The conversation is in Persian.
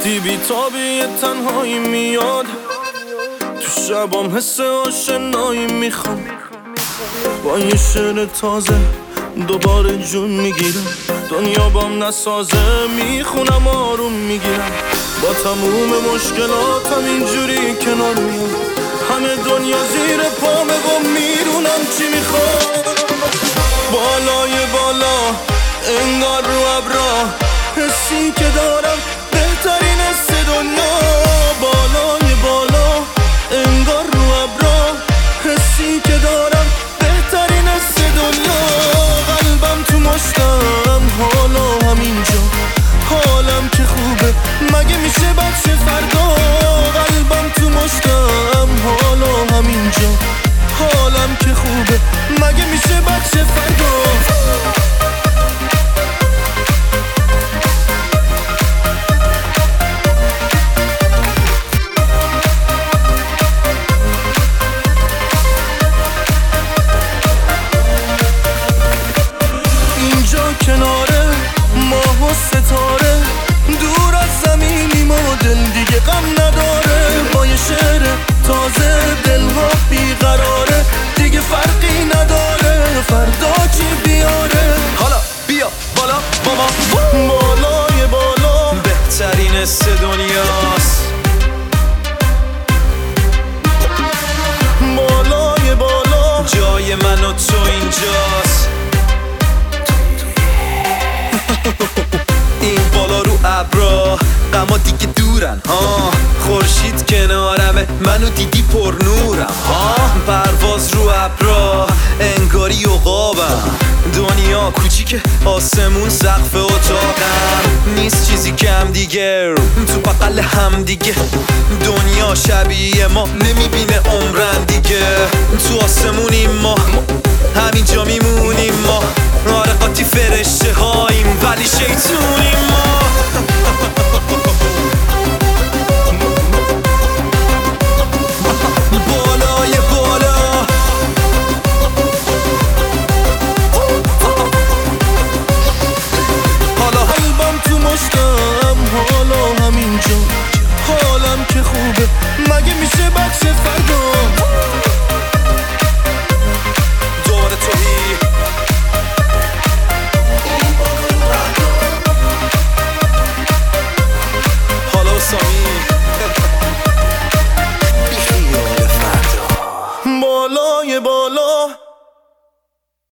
وقتی بی تابی تنهایی میاد، تو شبام حس آشنایی میخوام. با یه شعر تازه دوباره جون میگیرم، دنیا بام نسازه میخونم آروم میگیرم. با تموم مشکلاتم اینجوری کنار میام، همه دنیا زیر پامه و میدونم چی میخوام. بالای بالا انگار رو ابرا، حسی که دارم بهترین حس دنیا. بالای بالا انگار رو ابرا، حسی که دارم بهترین حس دنیا. قلبم تو مشتم حالا همینجا، حالم که خوبه مگه میشه بچه فردا. قلبم تو مشتم حالا همینجا، حالم که خوبه مگه میشه بچه فردا. کناره ماه و ستاره، دور از زمینی ما دل دیگه غم نداره. با یه شعر تازه دلها بیقراره، دیگه فرقی نداره فردا چی بیاره. حالا بیا بالا با ما، بالای بالا بهترین حس دنیاست. بالای بالا جای من و تو اینجاست. این بالا رو ابرا غما دیگه دورن ها، خورشید کنارمه منو دیدی پر نورم ها. پرواز رو ابرا انگاری عقابم، دنیا کوچیکه آسمون سقف اتاقم. نیست چیزی کم دیگه تو بغل هم دیگه، دنیا شبیه ما نمیبینه عمرن دیگه. تو آسمونیم ما همینجا میمونیم ما، آره قاطی فرشته هاییم ولی شیطونیم ما. بالای بالا حالا قلبم تو مشتم حالا همینجا، حالم که خوبه مگه میشه بچه فردا. دوباره تویی بالای بالا